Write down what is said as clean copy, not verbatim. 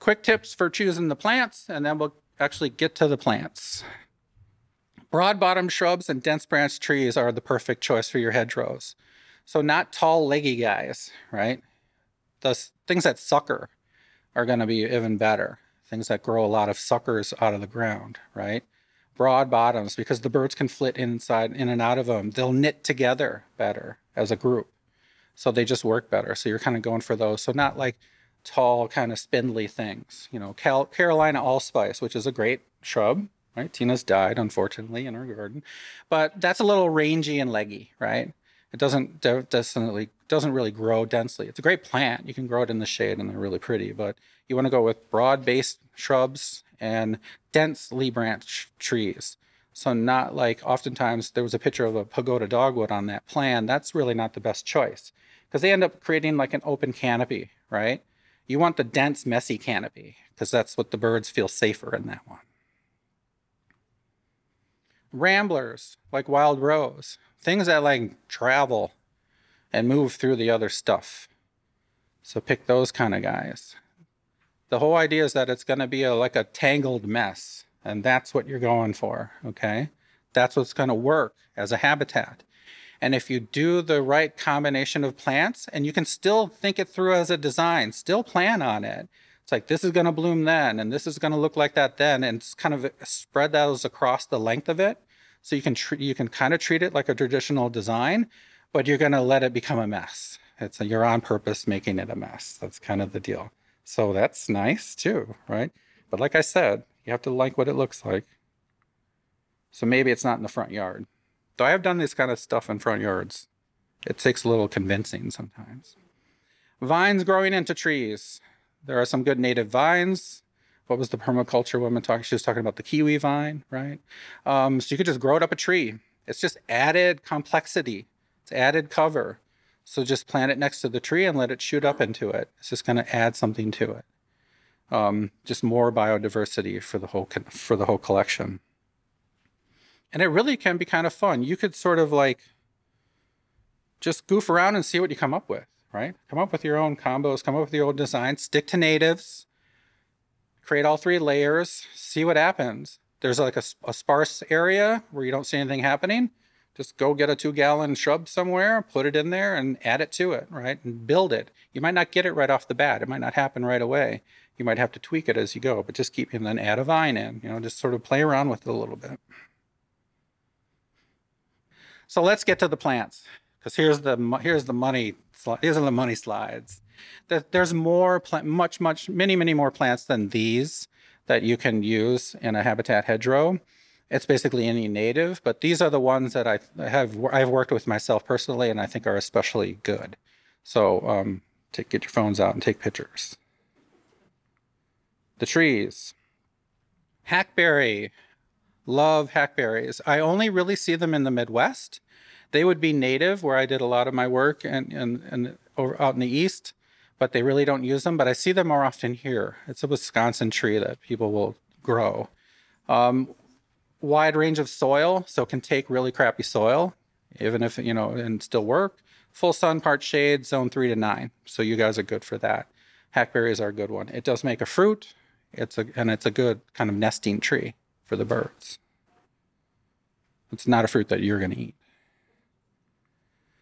quick tips for choosing the plants, and then we'll actually get to the plants. Broad-bottom shrubs and dense branch trees are the perfect choice for your hedgerows. So not tall, leggy guys, right? The things that sucker are going to be even better. Things that grow a lot of suckers out of the ground, right? Broad bottoms, because the birds can flit inside, in and out of them. They'll knit together better as a group. So they just work better. So you're kind of going for those. So not like tall, kind of spindly things. You know, Carolina allspice, which is a great shrub, right? Tina's died, unfortunately, in her garden. But that's a little rangy and leggy, right? It doesn't really grow densely. It's a great plant. You can grow it in the shade and they're really pretty, but you want to go with broad-based shrubs and densely branched trees. So not like, oftentimes there was a picture of a pagoda dogwood on that plan. That's really not the best choice because they end up creating like an open canopy, right? You want the dense, messy canopy because that's what the birds feel safer in that one. Ramblers, like wild rose, things that like travel and move through the other stuff. So pick those kind of guys. The whole idea is that it's going to be like a tangled mess, and that's what you're going for, okay? That's what's going to work as a habitat. And if you do the right combination of plants, and you can still think it through as a design, still plan on it. It's like, this is going to bloom then, and this is going to look like that then, and it's kind of spread those across the length of it. So you can kind of treat it like a traditional design, but you're going to let it become a mess. You're on purpose making it a mess. That's kind of the deal. So that's nice too, right? But like I said, you have to like what it looks like. So maybe it's not in the front yard. Though I have done this kind of stuff in front yards. It takes a little convincing sometimes. Vines growing into trees. There are some good native vines. What was the permaculture woman talking? She was talking about the kiwi vine, right? So you could just grow it up a tree. It's just added complexity. It's added cover. So just plant it next to the tree and let it shoot up into it. It's just going to add something to it. Just more biodiversity for the whole collection. And it really can be kind of fun. You could sort of like just goof around and see what you come up with, right? Come up with your own combos, come up with your own designs, stick to natives, create all 3 layers, see what happens. There's like a sparse area where you don't see anything happening. Just go get a 2-gallon shrub somewhere, put it in there and add it to it, right? And build it. You might not get it right off the bat. It might not happen right away. You might have to tweak it as you go, but just and then add a vine in, just sort of play around with it a little bit. So let's get to the plants, because here's the money. These are the money slides. There's more many more plants than these that you can use in a habitat hedgerow. It's basically any native, but these are the ones that I've worked with myself personally, and I think are especially good. So get your phones out and take pictures. The trees. Hackberry. Love hackberries. I only really see them in the Midwest. They would be native where I did a lot of my work and over out in the East, but they really don't use them. But I see them more often here. It's a Wisconsin tree that people will grow. Wide range of soil, so it can take really crappy soil, even if, and still work. Full sun, part shade, zone 3 to 9. So you guys are good for that. Hackberries are a good one. It does make a fruit. It's a good kind of nesting tree for the birds. It's not a fruit that you're going to eat.